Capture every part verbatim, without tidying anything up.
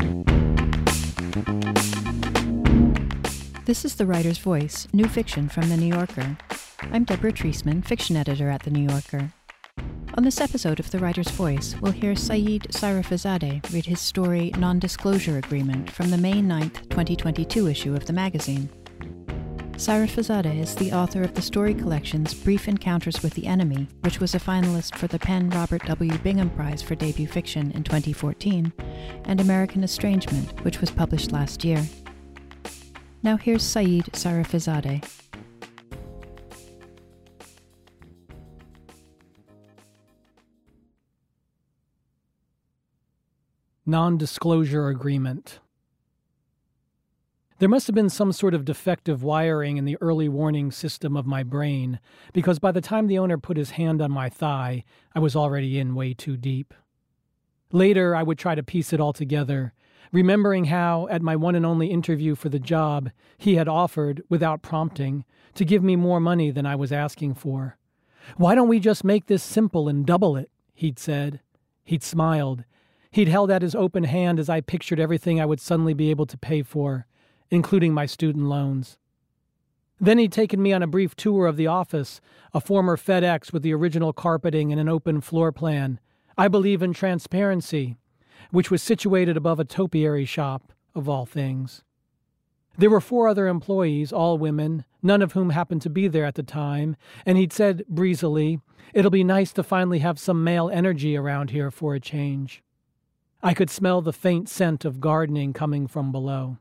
This is The Writer's Voice, new fiction from The New Yorker. I'm Deborah Treisman, fiction editor at The New Yorker. On this episode of The Writer's Voice, we'll hear Saeed Sarifazadeh read his story Non-Disclosure Agreement from the May ninth, twenty twenty-two issue of the magazine. Sarifazadeh is the author of the story collections Brief Encounters with the Enemy, which was a finalist for the PEN Robert W. Bingham Prize for Debut Fiction in twenty fourteen, and American Estrangement, which was published last year. Now here's Saeed Sarifazadeh. Non-Disclosure Agreement. There must have been some sort of defective wiring in the early warning system of my brain, because by the time the owner put his hand on my thigh, I was already in way too deep. Later, I would try to piece it all together, remembering how, at my one and only interview for the job, he had offered, without prompting, to give me more money than I was asking for. "Why don't we just make this simple and double it?" he'd said. He'd smiled. He'd held out his open hand as I pictured everything I would suddenly be able to pay for, including my student loans. Then he'd taken me on a brief tour of the office, a former FedEx with the original carpeting and an open floor plan. I believe in transparency, which was situated above a topiary shop, of all things. There were four other employees, all women, none of whom happened to be there at the time, and he'd said breezily, "It'll be nice to finally have some male energy around here for a change." I could smell the faint scent of gardening coming from below.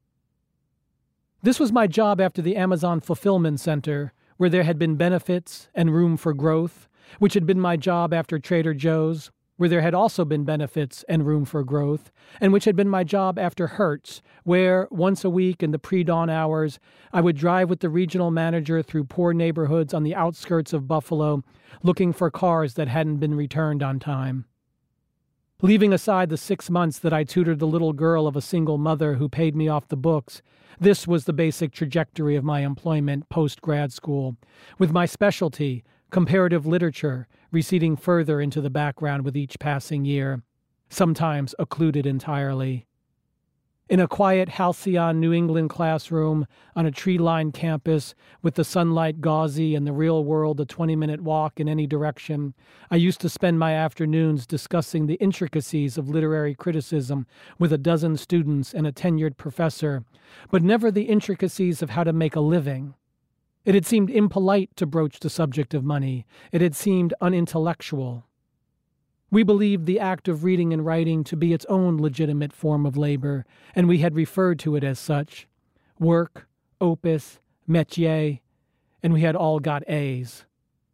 This was my job after the Amazon Fulfillment Center, where there had been benefits and room for growth, which had been my job after Trader Joe's, where there had also been benefits and room for growth, and which had been my job after Hertz, where, once a week in the pre-dawn hours, I would drive with the regional manager through poor neighborhoods on the outskirts of Buffalo, looking for cars that hadn't been returned on time. Leaving aside the six months that I tutored the little girl of a single mother who paid me off the books, this was the basic trajectory of my employment post-grad school, with my specialty, comparative literature, receding further into the background with each passing year, sometimes occluded entirely. In a quiet halcyon New England classroom on a tree-lined campus with the sunlight gauzy and the real world a twenty-minute walk in any direction, I used to spend my afternoons discussing the intricacies of literary criticism with a dozen students and a tenured professor, but never the intricacies of how to make a living. It had seemed impolite to broach the subject of money. It had seemed unintellectual. We believed the act of reading and writing to be its own legitimate form of labor, and we had referred to it as such. Work, opus, métier, and we had all got A's.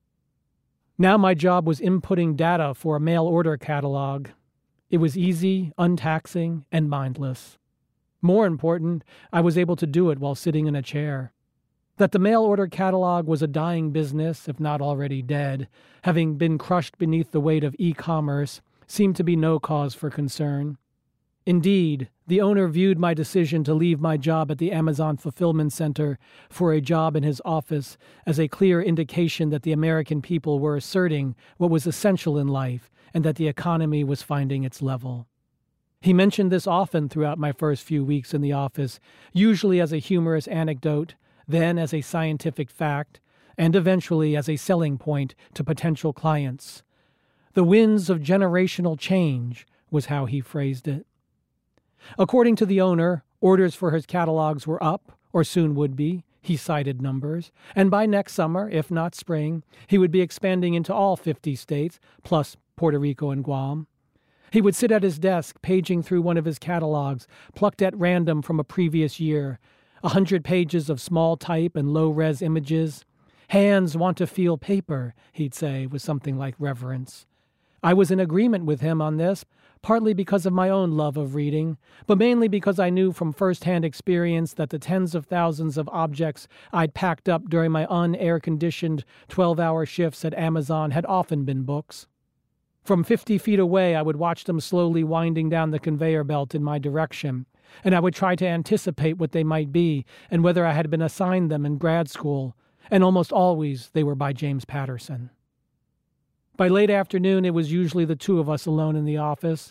Now my job was inputting data for a mail order catalog. It was easy, untaxing, and mindless. More important, I was able to do it while sitting in a chair. That the mail order catalog was a dying business, if not already dead, having been crushed beneath the weight of e-commerce, seemed to be no cause for concern. Indeed, the owner viewed my decision to leave my job at the Amazon Fulfillment Center for a job in his office as a clear indication that the American people were asserting what was essential in life and that the economy was finding its level. He mentioned this often throughout my first few weeks in the office, usually as a humorous anecdote, then as a scientific fact, and eventually as a selling point to potential clients. The winds of generational change was how he phrased it. According to the owner, orders for his catalogs were up, or soon would be. He cited numbers, and by next summer, if not spring, he would be expanding into all fifty states, plus Puerto Rico and Guam. He would sit at his desk, paging through one of his catalogs, plucked at random from a previous year, a hundred pages of small type and low-res images. "Hands want to feel paper," he'd say with something like reverence. I was in agreement with him on this, partly because of my own love of reading, but mainly because I knew from first-hand experience that the tens of thousands of objects I'd packed up during my un-air-conditioned twelve-hour shifts at Amazon had often been books. From fifty feet away, I would watch them slowly winding down the conveyor belt in my direction, and I would try to anticipate what they might be and whether I had been assigned them in grad school, and almost always they were by James Patterson. By late afternoon, it was usually the two of us alone in the office.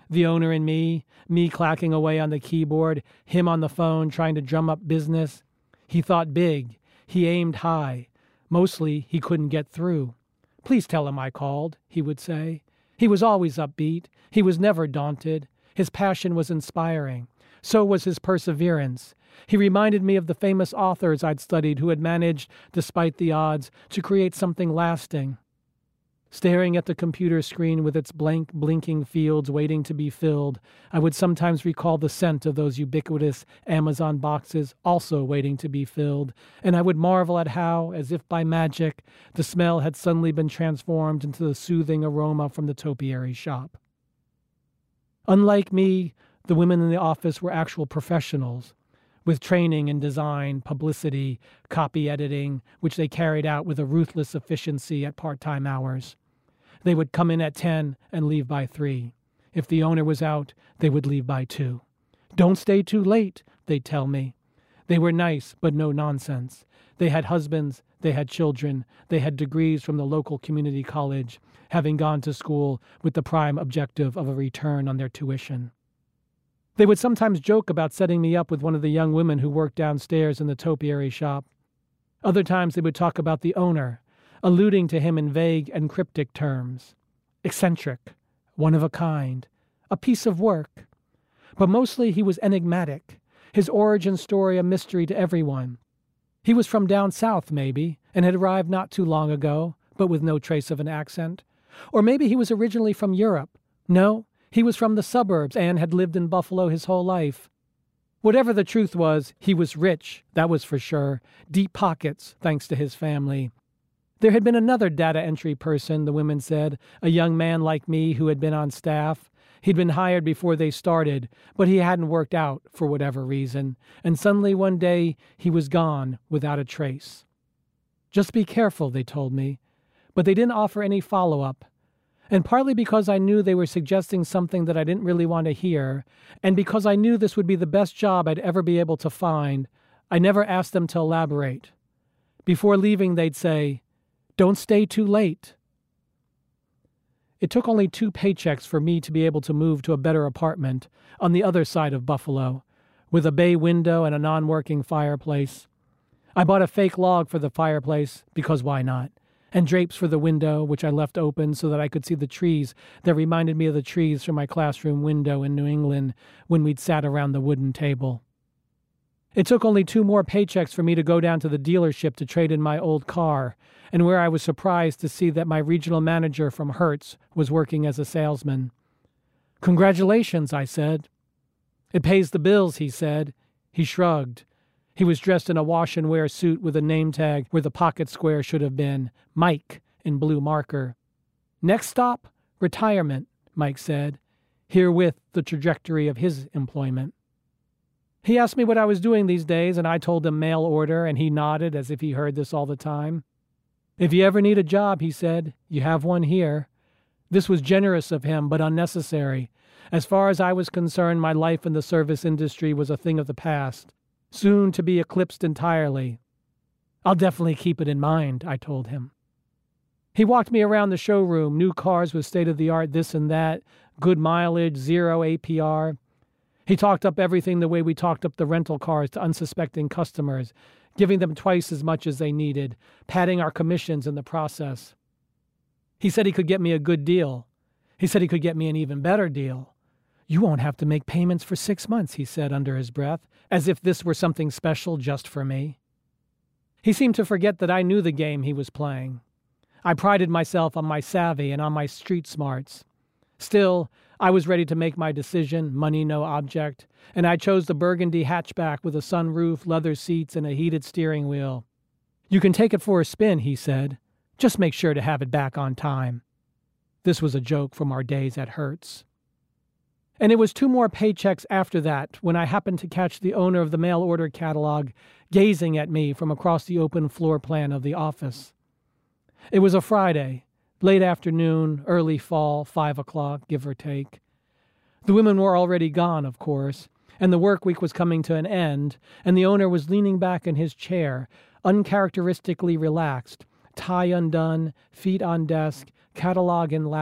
The owner and me, me clacking away on the keyboard, him on the phone trying to drum up business. He thought big. He aimed high. Mostly, he couldn't get through. "Please tell him I called," he would say. He was always upbeat. He was never daunted. His passion was inspiring. So was his perseverance. He reminded me of the famous authors I'd studied who had managed, despite the odds, to create something lasting. Staring at the computer screen with its blank, blinking fields waiting to be filled, I would sometimes recall the scent of those ubiquitous Amazon boxes also waiting to be filled, and I would marvel at how, as if by magic, the smell had suddenly been transformed into the soothing aroma from the topiary shop. Unlike me, the women in the office were actual professionals, with training in design, publicity, copy editing, which they carried out with a ruthless efficiency at part-time hours. They would come in at ten and leave by three. If the owner was out, they would leave by two. "Don't stay too late," they'd tell me. They were nice, but no nonsense. They had husbands, they had children, they had degrees from the local community college, having gone to school with the prime objective of a return on their tuition. They would sometimes joke about setting me up with one of the young women who worked downstairs in the topiary shop. Other times they would talk about the owner, alluding to him in vague and cryptic terms. Eccentric, one of a kind, a piece of work. But mostly he was enigmatic, his origin story a mystery to everyone. He was from down south, maybe, and had arrived not too long ago, but with no trace of an accent. Or maybe he was originally from Europe. No, he was from the suburbs and had lived in Buffalo his whole life. Whatever the truth was, he was rich, that was for sure. Deep pockets, thanks to his family. There had been another data entry person, the women said, a young man like me who had been on staff. He'd been hired before they started, but he hadn't worked out for whatever reason, and suddenly one day he was gone without a trace. Just be careful, they told me, but they didn't offer any follow-up. And partly because I knew they were suggesting something that I didn't really want to hear, and because I knew this would be the best job I'd ever be able to find, I never asked them to elaborate. Before leaving, they'd say, "Don't stay too late." It took only two paychecks for me to be able to move to a better apartment on the other side of Buffalo, with a bay window and a non-working fireplace. I bought a fake log for the fireplace, because why not? And drapes for the window, which I left open so that I could see the trees that reminded me of the trees from my classroom window in New England when we'd sat around the wooden table. It took only two more paychecks for me to go down to the dealership to trade in my old car, and where I was surprised to see that my regional manager from Hertz was working as a salesman. "Congratulations," I said. "It pays the bills," he said. He shrugged. He was dressed in a wash-and-wear suit with a name tag where the pocket square should have been, Mike, in blue marker. "Next stop, retirement," Mike said, herewith the trajectory of his employment. He asked me what I was doing these days, and I told him mail order, and he nodded as if he heard this all the time. "If you ever need a job," he said, "you have one here." This was generous of him, but unnecessary. As far as I was concerned, my life in the service industry was a thing of the past, soon to be eclipsed entirely. "I'll definitely keep it in mind," I told him. He walked me around the showroom, new cars with state-of-the-art this and that, good mileage, zero A P R. He talked up everything the way we talked up the rental cars to unsuspecting customers, giving them twice as much as they needed, padding our commissions in the process. He said he could get me a good deal. He said he could get me an even better deal. "You won't have to make payments for six months, he said under his breath, as if this were something special just for me. He seemed to forget that I knew the game he was playing. I prided myself on my savvy and on my street smarts. Still, I was ready to make my decision, money no object, and I chose the burgundy hatchback with a sunroof, leather seats, and a heated steering wheel. "You can take it for a spin," he said. "Just make sure to have it back on time." This was a joke from our days at Hertz. And it was two more paychecks after that when I happened to catch the owner of the mail order catalog gazing at me from across the open floor plan of the office. It was a Friday, late afternoon, early fall, five o'clock, give or take. The women were already gone, of course, and the work week was coming to an end, and the owner was leaning back in his chair, uncharacteristically relaxed, tie undone, feet on desk, catalog in lap,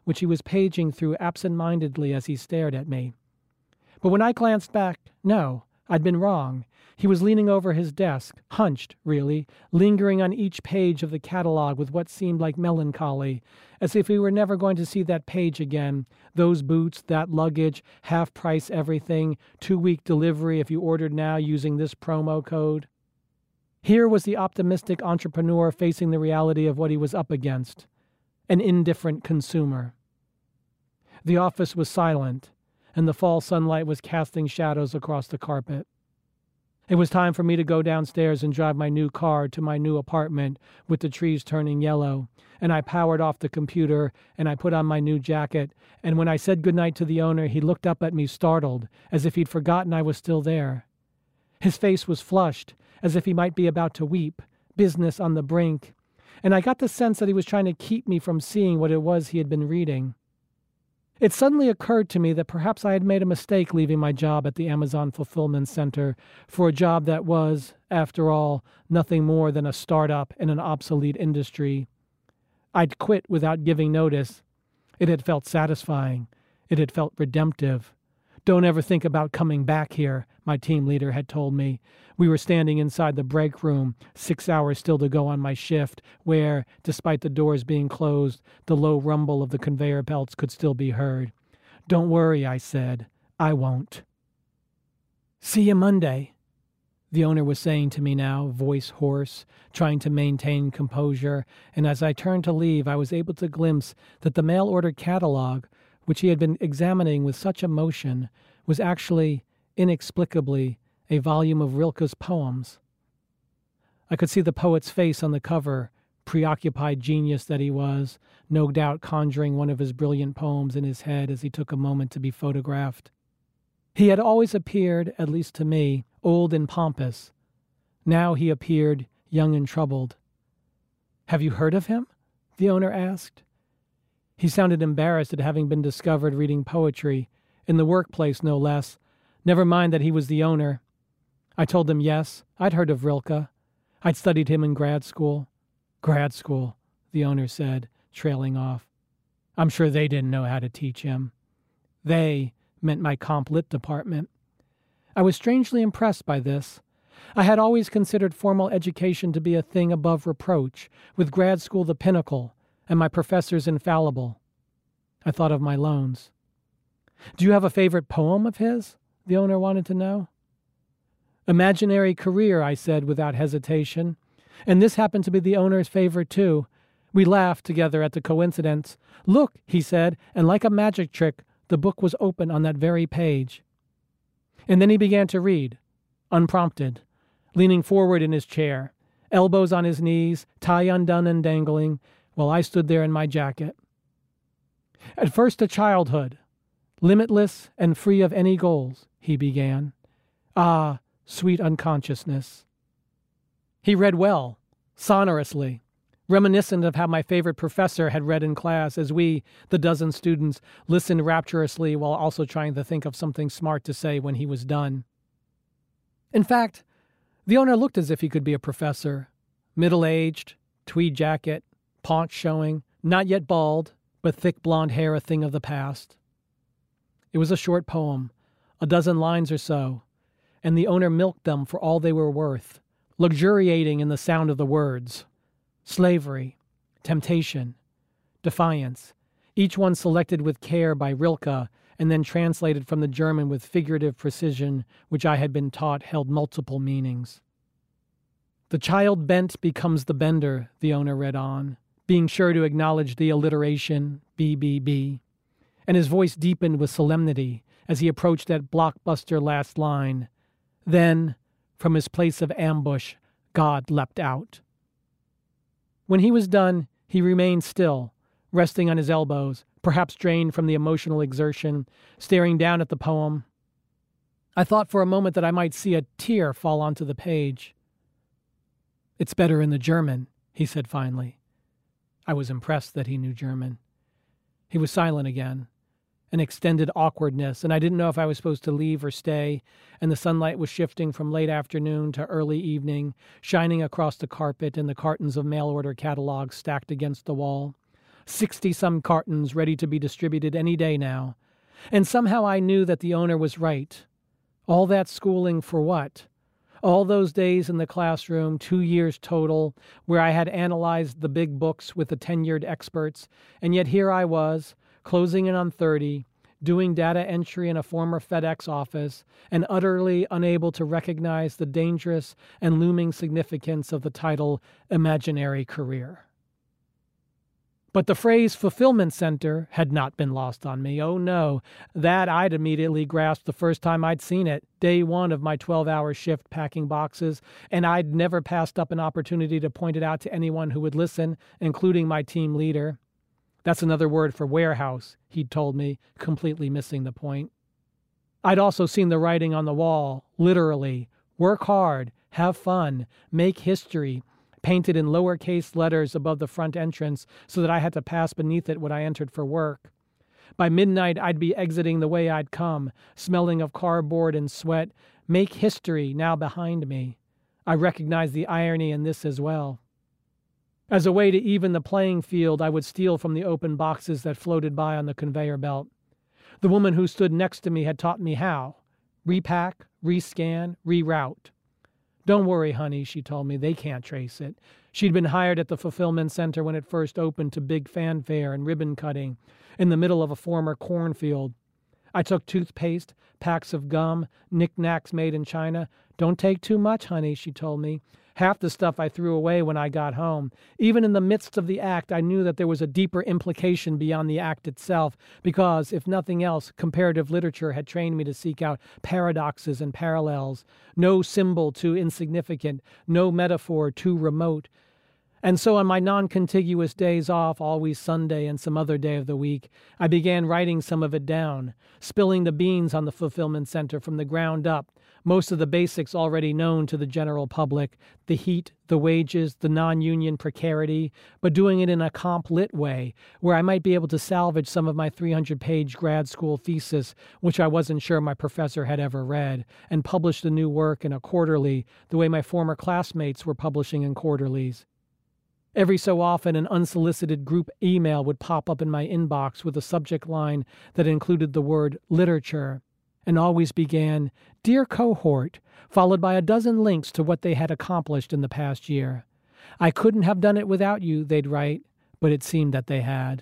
which he was paging through absent-mindedly as he stared at me. But when I glanced back, no, I'd been wrong. He was leaning over his desk, hunched, really, lingering on each page of the catalog with what seemed like melancholy, as if he were never going to see that page again, those boots, that luggage, half-price everything, two-week delivery if you ordered now using this promo code. Here was the optimistic entrepreneur facing the reality of what he was up against, an indifferent consumer. The office was silent, and the fall sunlight was casting shadows across the carpet. It was time for me to go downstairs and drive my new car to my new apartment with the trees turning yellow, and I powered off the computer and I put on my new jacket, and when I said goodnight to the owner, he looked up at me startled, as if he'd forgotten I was still there. His face was flushed, as if he might be about to weep, business on the brink, and I got the sense that he was trying to keep me from seeing what it was he had been reading. It suddenly occurred to me that perhaps I had made a mistake leaving my job at the Amazon Fulfillment Center for a job that was, after all, nothing more than a startup in an obsolete industry. I'd quit without giving notice. It had felt satisfying. It had felt redemptive. "Don't ever think about coming back here," my team leader had told me. We were standing inside the break room, six hours still to go on my shift, where, despite the doors being closed, the low rumble of the conveyor belts could still be heard. "Don't worry," I said. "I won't." "See you Monday," the owner was saying to me now, voice hoarse, trying to maintain composure, and as I turned to leave, I was able to glimpse that the mail-order catalog, which he had been examining with such emotion, was actually, inexplicably, a volume of Rilke's poems. I could see the poet's face on the cover, preoccupied genius that he was, no doubt conjuring one of his brilliant poems in his head as he took a moment to be photographed. He had always appeared, at least to me, old and pompous. Now he appeared young and troubled. "Have you heard of him?" the owner asked. He sounded embarrassed at having been discovered reading poetry, in the workplace no less, never mind that he was the owner. I told him yes, I'd heard of Rilke. I'd studied him in grad school. "Grad school," the owner said, trailing off. I'm sure they didn't know how to teach him. They meant my comp lit department. I was strangely impressed by this. I had always considered formal education to be a thing above reproach, with grad school the pinnacle, and my professors infallible. I thought of my loans. "Do you have a favorite poem of his?" the owner wanted to know. "Imaginary Career," I said without hesitation. And this happened to be the owner's favorite too. We laughed together at the coincidence. "Look," he said, and like a magic trick, the book was open on that very page. And then he began to read, unprompted, leaning forward in his chair, elbows on his knees, tie undone and dangling, while I stood there in my jacket. "At first a childhood, limitless and free of any goals," he began. "Ah, sweet unconsciousness." He read well, sonorously, reminiscent of how my favorite professor had read in class as we, the dozen students, listened rapturously while also trying to think of something smart to say when he was done. In fact, the owner looked as if he could be a professor, middle-aged, tweed jacket, paunch showing, not yet bald, but thick blonde hair a thing of the past. It was a short poem, a dozen lines or so, and the owner milked them for all they were worth, luxuriating in the sound of the words. Slavery, temptation, defiance, each one selected with care by Rilke and then translated from the German with figurative precision, which I had been taught held multiple meanings. "The child bent becomes the bender," the owner read on, being sure to acknowledge the alliteration, B B B, and his voice deepened with solemnity as he approached that blockbuster last line. Then, from his place of ambush, God leapt out. When he was done, he remained still, resting on his elbows, perhaps drained from the emotional exertion, staring down at the poem. I thought for a moment that I might see a tear fall onto the page. "It's better in the German," he said finally. I was impressed that he knew German. He was silent again, an extended awkwardness, and I didn't know if I was supposed to leave or stay, and the sunlight was shifting from late afternoon to early evening, shining across the carpet and the cartons of mail-order catalogs stacked against the wall. Sixty-some cartons ready to be distributed any day now. And somehow I knew that the owner was right. All that schooling for what? All those days in the classroom, two years total, where I had analyzed the big books with the tenured experts, and yet here I was, closing in on thirty, doing data entry in a former FedEx office, and utterly unable to recognize the dangerous and looming significance of the title Imaginary Career. But the phrase fulfillment center had not been lost on me. Oh no, that I'd immediately grasped the first time I'd seen it, day one of my twelve-hour shift packing boxes, and I'd never passed up an opportunity to point it out to anyone who would listen, including my team leader. That's another word for warehouse, he'd told me, completely missing the point. I'd also seen the writing on the wall, literally, work hard, have fun, make history, painted in lowercase letters above the front entrance so that I had to pass beneath it when I entered for work. By midnight, I'd be exiting the way I'd come, smelling of cardboard and sweat. Make history now behind me. I recognized the irony in this as well. As a way to even the playing field, I would steal from the open boxes that floated by on the conveyor belt. The woman who stood next to me had taught me how. Repack, rescan, reroute. Don't worry, honey, she told me, they can't trace it. She'd been hired at the fulfillment center when it first opened to big fanfare and ribbon cutting, in the middle of a former cornfield. I took toothpaste, packs of gum, knickknacks made in China. Don't take too much, honey, she told me. Half the stuff I threw away when I got home. Even in the midst of the act, I knew that there was a deeper implication beyond the act itself, because, if nothing else, comparative literature had trained me to seek out paradoxes and parallels. No symbol too insignificant, no metaphor too remote. And so on my non-contiguous days off, always Sunday and some other day of the week, I began writing some of it down, spilling the beans on the fulfillment center from the ground up, most of the basics already known to the general public, the heat, the wages, the non-union precarity, but doing it in a comp-lit way, where I might be able to salvage some of my three hundred page grad school thesis, which I wasn't sure my professor had ever read, and publish the new work in a quarterly, the way my former classmates were publishing in quarterlies. Every so often, an unsolicited group email would pop up in my inbox with a subject line that included the word literature, and always began, "Dear Cohort," followed by a dozen links to what they had accomplished in the past year. I couldn't have done it without you, they'd write, but it seemed that they had.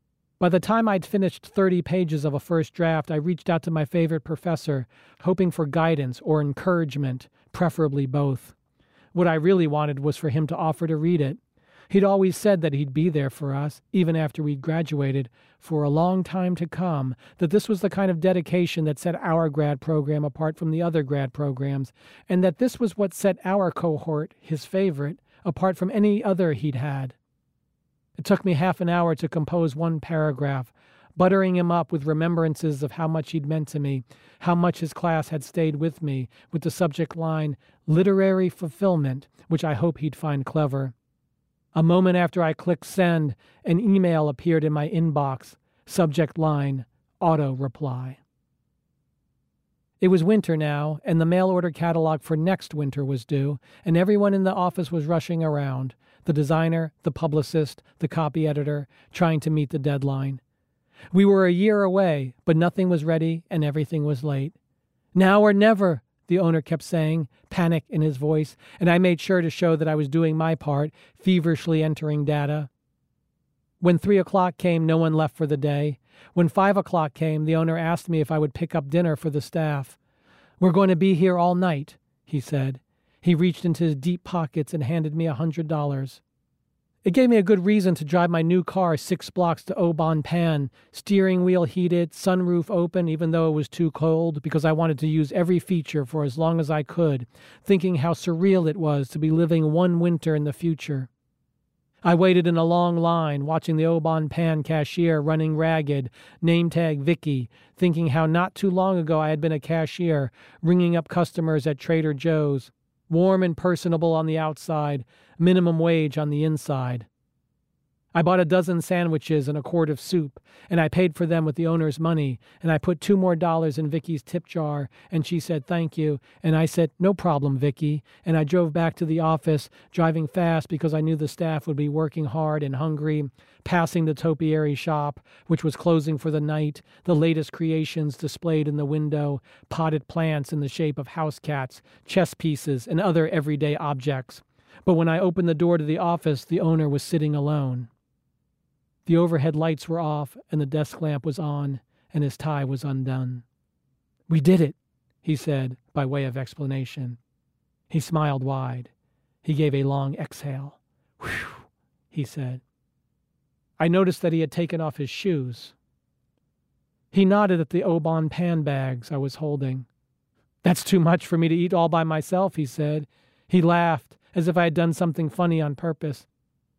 By the time I'd finished thirty pages of a first draft, I reached out to my favorite professor, hoping for guidance or encouragement, preferably both. What I really wanted was for him to offer to read it. He'd always said that he'd be there for us, even after we'd graduated, for a long time to come, that this was the kind of dedication that set our grad program apart from the other grad programs, and that this was what set our cohort, his favorite, apart from any other he'd had. It took me half an hour to compose one paragraph, buttering him up with remembrances of how much he'd meant to me, how much his class had stayed with me, with the subject line, literary fulfillment, which I hope he'd find clever. A moment after I clicked send, an email appeared in my inbox, subject line, auto reply. It was winter now, and the mail order catalog for next winter was due, and everyone in the office was rushing around, the designer, the publicist, the copy editor, trying to meet the deadline. We were a year away, but nothing was ready and everything was late. Now or never, the owner kept saying, panic in his voice, and I made sure to show that I was doing my part, feverishly entering data. When three o'clock came, no one left for the day. When five o'clock came, the owner asked me if I would pick up dinner for the staff. "We're going to be here all night," he said. He reached into his deep pockets and handed me a hundred dollars. It gave me a good reason to drive my new car six blocks to Oban Pan, steering wheel heated, sunroof open even though it was too cold, because I wanted to use every feature for as long as I could, thinking how surreal it was to be living one winter in the future. I waited in a long line, watching the Oban Pan cashier running ragged, name tag Vicky, thinking how not too long ago I had been a cashier, ringing up customers at Trader Joe's, warm and personable on the outside, minimum wage on the inside. I bought a dozen sandwiches and a quart of soup, and I paid for them with the owner's money, and I put two more dollars in Vicky's tip jar, and she said thank you, and I said, no problem, Vicky, and I drove back to the office, driving fast because I knew the staff would be working hard and hungry, passing the topiary shop, which was closing for the night, the latest creations displayed in the window, potted plants in the shape of house cats, chess pieces, and other everyday objects. But when I opened the door to the office, the owner was sitting alone. The overhead lights were off, and the desk lamp was on, and his tie was undone. "We did it," he said, by way of explanation. He smiled wide. He gave a long exhale. "Whew," he said. I noticed that he had taken off his shoes. He nodded at the Oban pan bags I was holding. "That's too much for me to eat all by myself," he said. He laughed, as if I had done something funny on purpose.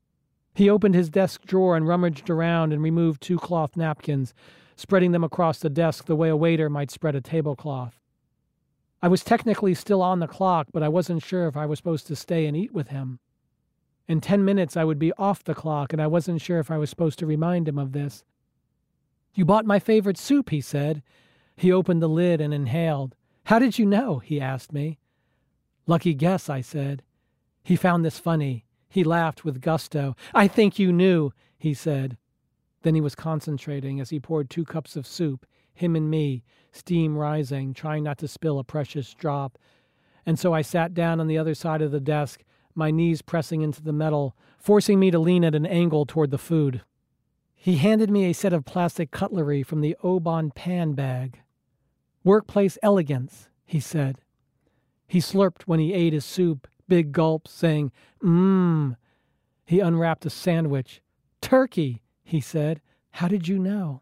He opened his desk drawer and rummaged around and removed two cloth napkins, spreading them across the desk the way a waiter might spread a tablecloth. I was technically still on the clock, but I wasn't sure if I was supposed to stay and eat with him. In ten minutes I would be off the clock, and I wasn't sure if I was supposed to remind him of this. "You bought my favorite soup," he said. He opened the lid and inhaled. "How did you know?" he asked me. "Lucky guess," I said. He found this funny. He laughed with gusto. "I think you knew," he said. Then he was concentrating as he poured two cups of soup, him and me, steam rising, trying not to spill a precious drop. And so I sat down on the other side of the desk, my knees pressing into the metal, forcing me to lean at an angle toward the food. He handed me a set of plastic cutlery from the Oban pan bag. "Workplace elegance," he said. He slurped when he ate his soup, big gulps, saying, "Mmm." He unwrapped a sandwich. "Turkey," he said. "How did you know?"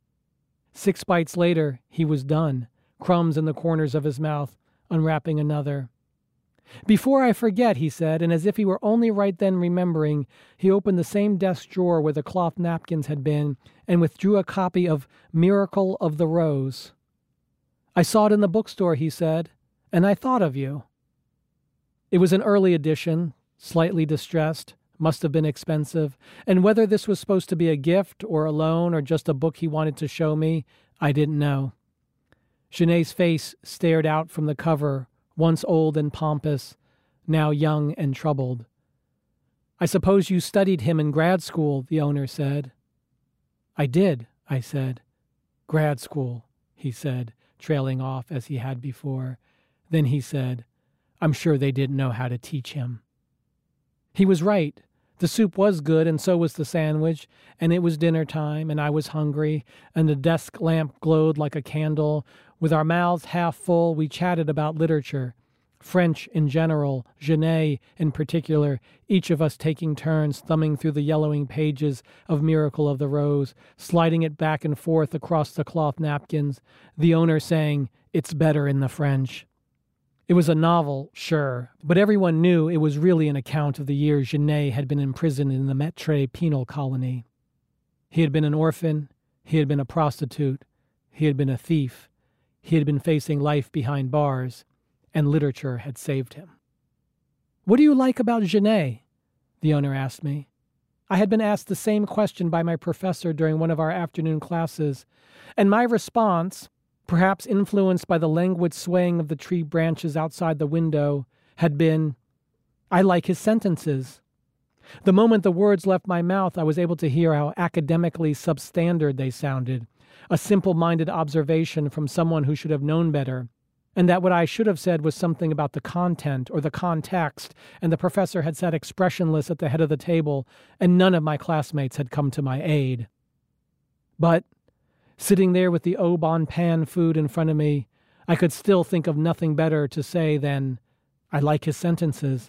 Six bites later, he was done, crumbs in the corners of his mouth, unwrapping another. "Before I forget," he said, and as if he were only right then remembering, he opened the same desk drawer where the cloth napkins had been and withdrew a copy of Miracle of the Rose. "I saw it in the bookstore," he said, "and I thought of you." It was an early edition, slightly distressed, must have been expensive, and whether this was supposed to be a gift or a loan or just a book he wanted to show me, I didn't know. Genet's face stared out from the cover, once old and pompous, now young and troubled. "I suppose you studied him in grad school," the owner said. "I did," I said. "Grad school," he said, trailing off as he had before. Then he said, "I'm sure they didn't know how to teach him." He was right. The soup was good, and so was the sandwich, and it was dinner time, and I was hungry, and the desk lamp glowed like a candle. With our mouths half full, we chatted about literature, French in general, Genet in particular, each of us taking turns thumbing through the yellowing pages of Miracle of the Rose, sliding it back and forth across the cloth napkins, the owner saying, "It's better in the French." It was a novel, sure, but everyone knew it was really an account of the years Genet had been imprisoned in the Mettray penal colony. He had been an orphan, he had been a prostitute, he had been a thief, he had been facing life behind bars, and literature had saved him. "What do you like about Genet?" the owner asked me. I had been asked the same question by my professor during one of our afternoon classes, and my response, perhaps influenced by the languid swaying of the tree branches outside the window, had been, "I like his sentences." The moment the words left my mouth, I was able to hear how academically substandard they sounded, a simple-minded observation from someone who should have known better, and that what I should have said was something about the content or the context, and the professor had sat expressionless at the head of the table, and none of my classmates had come to my aid. But sitting there with the Oban pan food in front of me, I could still think of nothing better to say than, "I like his sentences."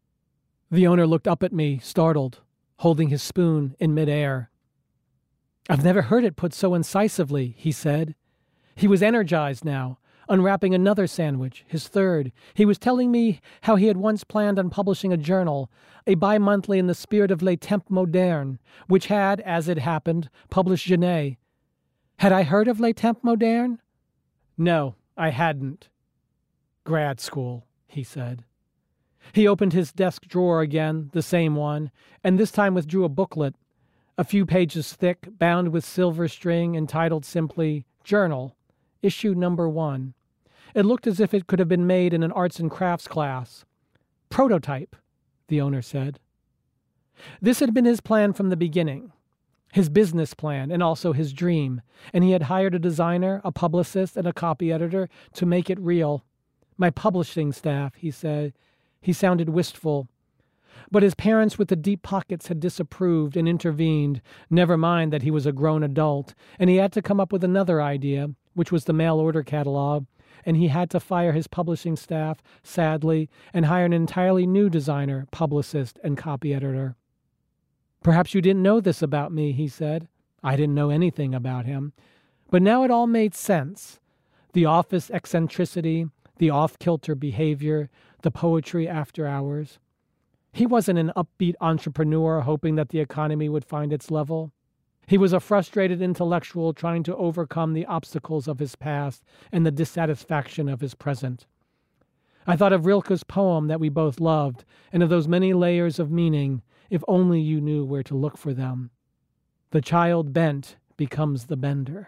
The owner looked up at me, startled, holding his spoon in midair. "I've never heard it put so incisively," he said. He was energized now, unwrapping another sandwich, his third. He was telling me how he had once planned on publishing a journal, a bi-monthly in the spirit of Les Temps Modernes, which had, as it happened, published Genet. Had I heard of Les Temps Modernes? No, I hadn't. "Grad school," he said. He opened his desk drawer again, the same one, and this time withdrew a booklet. a few pages thick, bound with silver string, entitled simply Journal, Issue Number One. It looked as if it could have been made in an arts and crafts class. Prototype, the owner said. This had been his plan from the beginning, his business plan, and also his dream, and he had hired a designer, a publicist, and a copy editor to make it real. My publishing staff, he said. He sounded wistful. But his parents with the deep pockets had disapproved and intervened, never mind that he was a grown adult, and he had to come up with another idea, which was the mail order catalog, and he had to fire his publishing staff, sadly, and hire an entirely new designer, publicist, and copy editor. Perhaps you didn't know this about me, he said. I didn't know anything about him. But now it all made sense. The office eccentricity, the off-kilter behavior, the poetry after hours. He wasn't an upbeat entrepreneur hoping that the economy would find its level. He was a frustrated intellectual trying to overcome the obstacles of his past and the dissatisfaction of his present. I thought of Rilke's poem that we both loved, and of those many layers of meaning, if only you knew where to look for them. The child bent becomes the bender.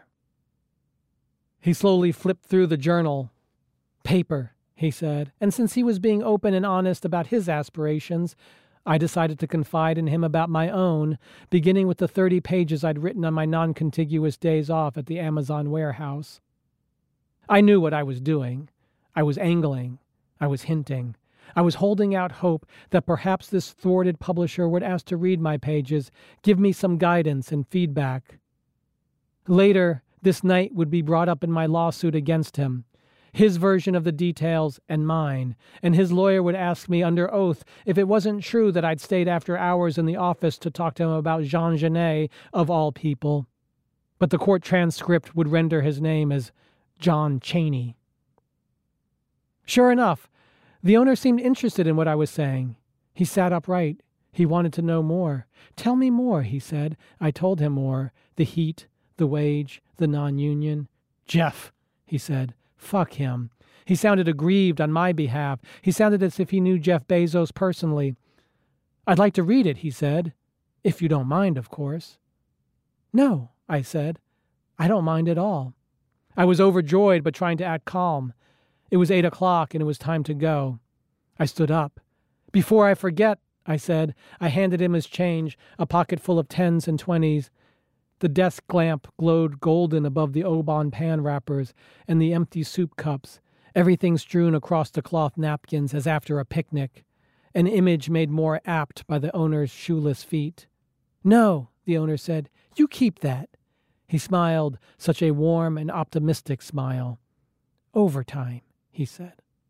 He slowly flipped through the journal. Paper, he said, and since he was being open and honest about his aspirations, I decided to confide in him about my own, beginning with the thirty pages I'd written on my non-contiguous days off at the Amazon warehouse. I knew what I was doing. I was angling. I was hinting. I was holding out hope that perhaps this thwarted publisher would ask to read my pages, give me some guidance and feedback. Later, this night would be brought up in my lawsuit against him. His version of the details and mine, and his lawyer would ask me under oath if it wasn't true that I'd stayed after hours in the office to talk to him about Jean Genet, of all people. But the court transcript would render his name as John Chaney. Sure enough, the owner seemed interested in what I was saying. He sat upright. He wanted to know more. Tell me more, he said. I told him more. The heat, the wage, the non-union. Jeff, he said. Fuck him. He sounded aggrieved on my behalf. He sounded as if he knew Jeff Bezos personally. I'd like to read it, he said. If you don't mind, of course. No, I said. I don't mind at all. I was overjoyed but trying to act calm. It was eight o'clock and it was time to go. I stood up. Before I forget, I said. I handed him his change, a pocket full of tens and twenties. The desk lamp glowed golden above the Oban pan wrappers and the empty soup cups, everything strewn across the cloth napkins as after a picnic, an image made more apt by the owner's shoeless feet. No, the owner said, you keep that. He smiled, such a warm and optimistic smile. Overtime, he said.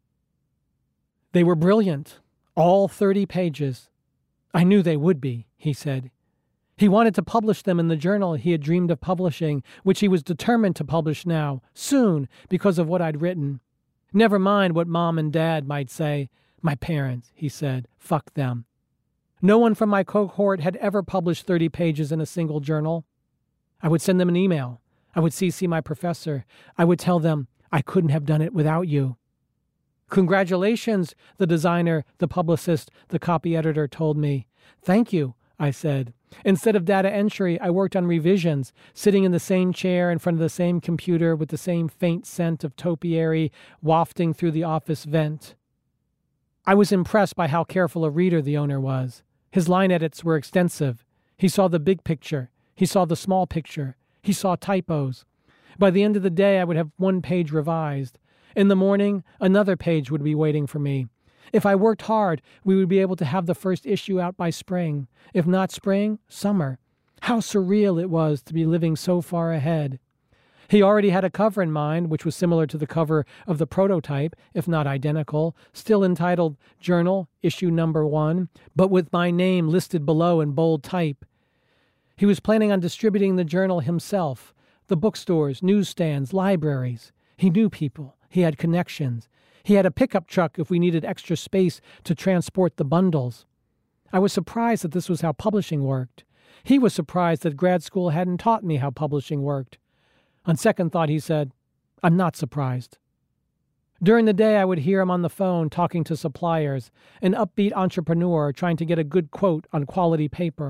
They were brilliant, all thirty pages. I knew they would be, he said. He wanted to publish them in the journal he had dreamed of publishing, which he was determined to publish now, soon, because of what I'd written. Never mind what Mom and Dad might say. My parents, he said, fuck them. No one from my cohort had ever published thirty pages in a single journal. I would send them an email. I would C C my professor. I would tell them, I couldn't have done it without you. Congratulations, the designer, the publicist, the copy editor told me. Thank you, I said. Instead of data entry, I worked on revisions, sitting in the same chair in front of the same computer with the same faint scent of topiary wafting through the office vent. I was impressed by how careful a reader the owner was. His line edits were extensive. He saw the big picture. He saw the small picture. He saw typos. By the end of the day, I would have one page revised. In the morning, another page would be waiting for me. If I worked hard, we would be able to have the first issue out by spring. If not spring, summer. How surreal it was to be living so far ahead. He already had a cover in mind, which was similar to the cover of the prototype, if not identical, still entitled Journal, Issue Number One, but with my name listed below in bold type. He was planning on distributing the journal himself, the bookstores, newsstands, libraries. He knew people. He had connections. He had a pickup truck if we needed extra space to transport the bundles. I was surprised that this was how publishing worked. He was surprised that grad school hadn't taught me how publishing worked. On second thought, he said, I'm not surprised. During the day, I would hear him on the phone talking to suppliers, an upbeat entrepreneur trying to get a good quote on quality paper,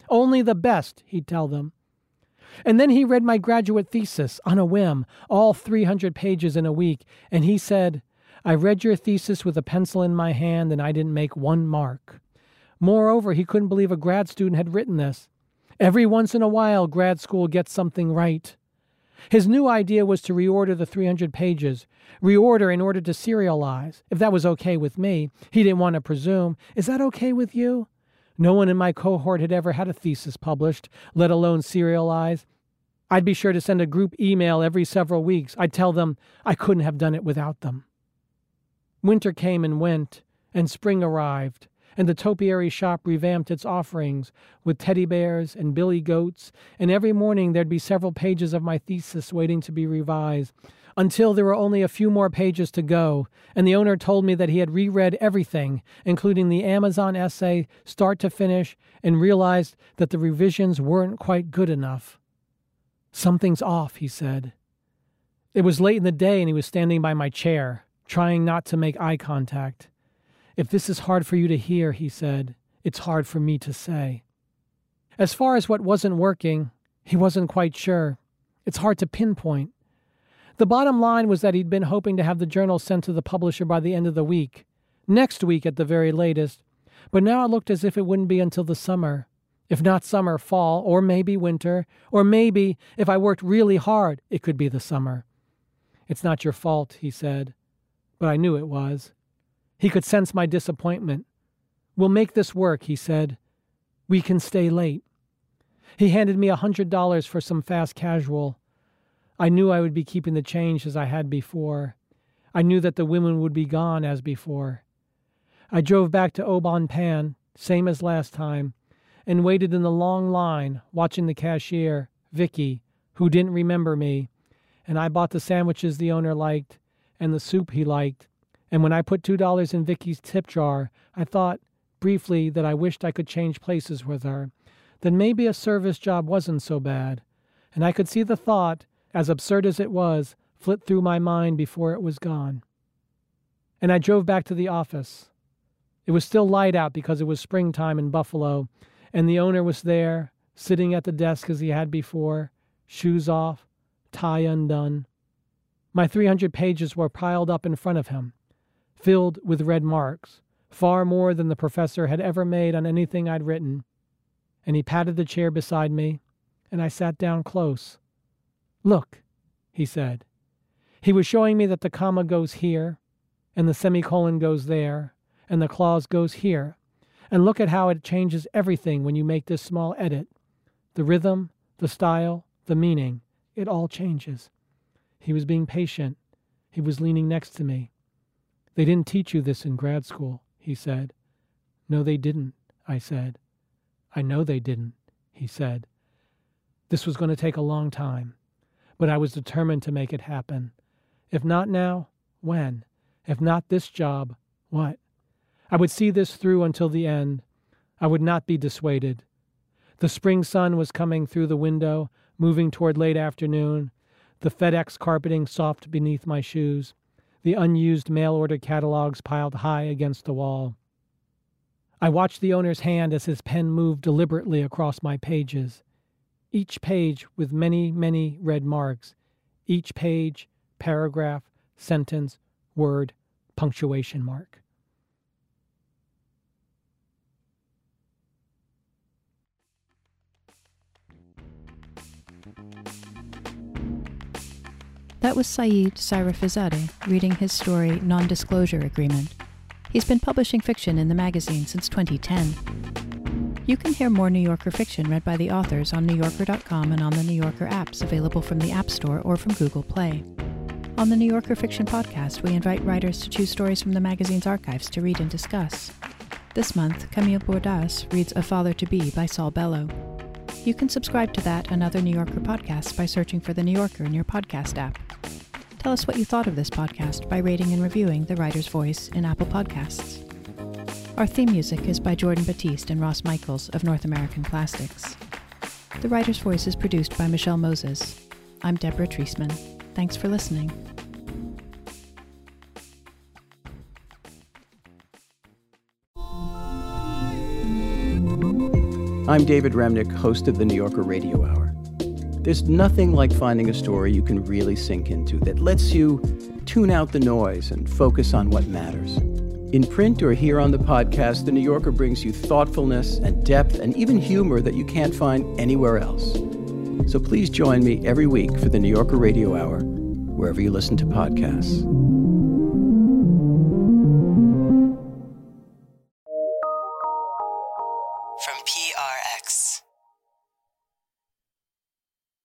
Only the best, he'd tell them. And then he read my graduate thesis on a whim, all three hundred pages in a week, and he said, I read your thesis with a pencil in my hand and I didn't make one mark. Moreover, he couldn't believe a grad student had written this. Every once in a while, grad school gets something right. His new idea was to reorder the three hundred pages, reorder in order to serialize. If that was okay with me, he didn't want to presume, is that okay with you? No one in my cohort had ever had a thesis published, let alone serialized. I'd be sure to send a group email every several weeks. I'd tell them I couldn't have done it without them. Winter came and went, and spring arrived, and the topiary shop revamped its offerings with teddy bears and billy goats, and every morning there'd be several pages of my thesis waiting to be revised, until there were only a few more pages to go, and the owner told me that he had reread everything, including the Amazon essay, start to finish, and realized that the revisions weren't quite good enough. Something's off, he said. It was late in the day, and he was standing by my chair, trying not to make eye contact. If this is hard for you to hear, he said, it's hard for me to say. As far as what wasn't working, he wasn't quite sure. It's hard to pinpoint. The bottom line was that he'd been hoping to have the journal sent to the publisher by the end of the week, next week at the very latest, but now it looked as if it wouldn't be until the summer. If not summer, fall, or maybe winter, or maybe, if I worked really hard, it could be the summer. It's not your fault, he said, but I knew it was. He could sense my disappointment. We'll make this work, he said. We can stay late. He handed me a hundred dollars for some fast casual. I knew I would be keeping the change as I had before. I knew that the women would be gone as before. I drove back to Oban Pan, same as last time, and waited in the long line, watching the cashier, Vicky, who didn't remember me, and I bought the sandwiches the owner liked, and the soup he liked, and when I put two dollars in Vicky's tip jar, I thought, briefly, that I wished I could change places with her, that maybe a service job wasn't so bad, and I could see the thought, as absurd as it was, flit through my mind before it was gone. And I drove back to the office. It was still light out because it was springtime in Buffalo, and the owner was there, sitting at the desk as he had before, shoes off, tie undone. My three hundred pages were piled up in front of him, filled with red marks, far more than the professor had ever made on anything I'd written. And he patted the chair beside me, and I sat down close. Look, he said. He was showing me that the comma goes here, and the semicolon goes there, and the clause goes here. And look at how it changes everything when you make this small edit. The rhythm, the style, the meaning, it all changes. He was being patient. He was leaning next to me. They didn't teach you this in grad school, he said. No, they didn't, I said. I know they didn't, he said. This was going to take a long time, but I was determined to make it happen. If not now, when? If not this job, what? I would see this through until the end. I would not be dissuaded. The spring sun was coming through the window, moving toward late afternoon, the FedEx carpeting soft beneath my shoes, the unused mail-order catalogs piled high against the wall. I watched the owner's hand as his pen moved deliberately across my pages, each page with many, many red marks, each page, paragraph, sentence, word, punctuation mark. That was Saeed Sarifazadeh reading his story Non-Disclosure Agreement. He's been publishing fiction in the magazine since twenty ten. You can hear more New Yorker fiction read by the authors on New Yorker dot com and on the New Yorker apps available from the App Store or from Google Play. On the New Yorker Fiction Podcast, we invite writers to choose stories from the magazine's archives to read and discuss. This month, Camille Bordas reads A Father-to-Be by Saul Bellow. You can subscribe to that and other New Yorker podcasts by searching for The New Yorker in your podcast app. Tell us what you thought of this podcast by rating and reviewing The Writer's Voice in Apple Podcasts. Our theme music is by Jordan Batiste and Ross Michaels of North American Plastics. The Writer's Voice is produced by Michelle Moses. I'm Deborah Treisman. Thanks for listening. I'm David Remnick, host of the New Yorker Radio Hour. There's nothing like finding a story you can really sink into that lets you tune out the noise and focus on what matters. In print or here on the podcast, The New Yorker brings you thoughtfulness and depth and even humor that you can't find anywhere else. So please join me every week for the New Yorker Radio Hour, wherever you listen to podcasts. From P R X.